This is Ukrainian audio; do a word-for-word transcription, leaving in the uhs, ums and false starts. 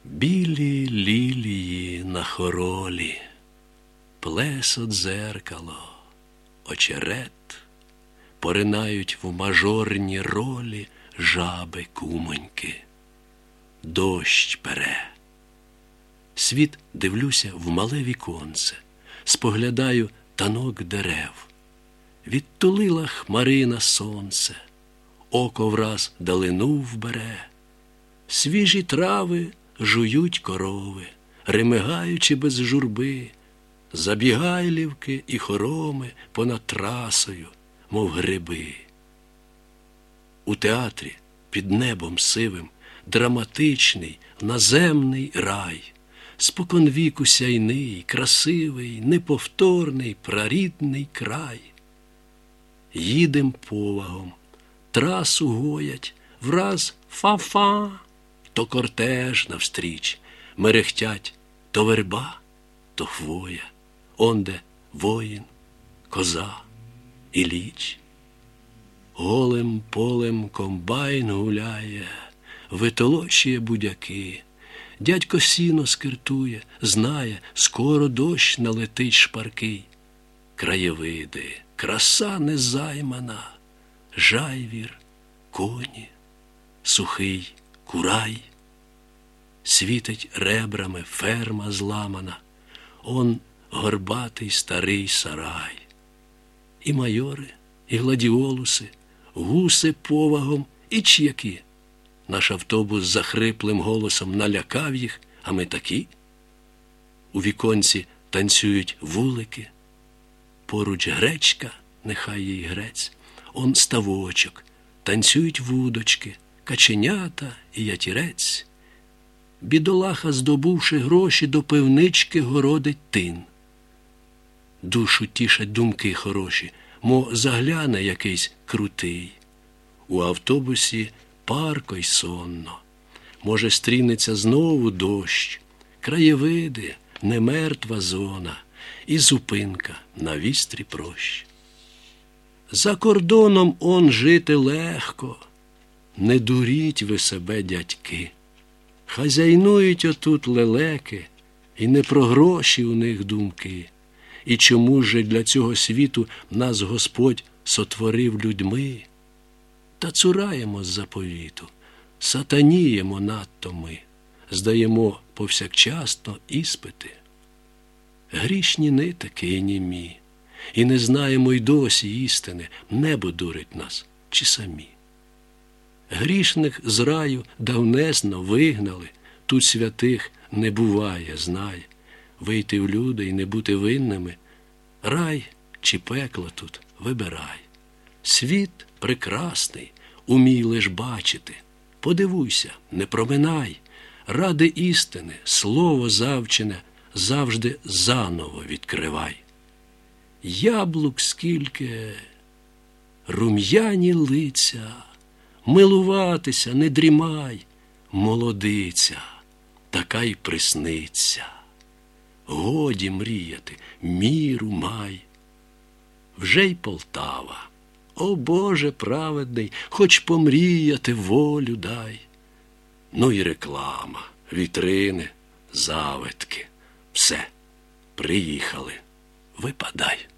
Білі лілії на хоролі, плесо дзеркало, очерет, поринають в мажорні ролі жаби-кумоньки. Дощ пере. Світ дивлюся в мале віконце, споглядаю танок дерев. Відтулила хмарина сонце, око враз далину вбере. Свіжі трави жують корови, ремигаючи без журби. Забігайлівки і хороми понад трасою, мов гриби. У театрі під небом сивим драматичний, наземний рай. Споконвіку сяйний, красивий, неповторний, прарідний край. Їдем повагом, трасу гоять, враз фа-фа, то кортеж навстріч, мерехтять то верба, то хвоя, онде воїн, коза і ліч. Голим полем комбайн гуляє, витолощує будяки. Дядько сіно скиртує, знає, скоро дощ налетить шпаркий. Краєвиди, краса незаймана, жайвір, коні, сухий курай. Світить ребрами ферма зламана, он горбатий старий сарай. І майори, і гладіолуси, гуси повагом і чияки. Наш автобус з захриплим голосом налякав їх, а ми такі. У віконці танцюють вулики, поруч гречка, нехай їй грець, он ставочок, танцюють вудочки, каченята і ятірець. Бідолаха, здобувши гроші, до пивнички городить тин. Душу тішать думки хороші, мо загляне якийсь крутий. У автобусі парко й сонно. Може, стрінеться знову дощ, краєвиди, не мертва зона, і зупинка на вістрі прощ. За кордоном он жити легко, не дуріть ви себе, дядьки. Хазяйнують отут лелеки, і не про гроші у них думки. І чому ж для цього світу нас Господь сотворив людьми? Та цураємо з заповіту, сатаніємо надто ми, здаємо повсякчасно іспити. Грішні нитики і німі, і не знаємо й досі істини, небо дурить нас чи самі. Грішних з раю давнесно вигнали, тут святих не буває, знай. Вийти в люди і не бути винними, рай чи пекло тут вибирай. Світ прекрасний, умій лиш бачити, подивуйся, не проминай, ради істини, слово завчене завжди заново відкривай. Яблук скільки, рум'яні лиця, милуватися не дрімай, молодиця, така й присниться. Годі мріяти, міру май. Вже й Полтава, о Боже праведний, хоч помріяти волю дай. Ну і реклама, вітрини, завитки. Все, приїхали, випадай.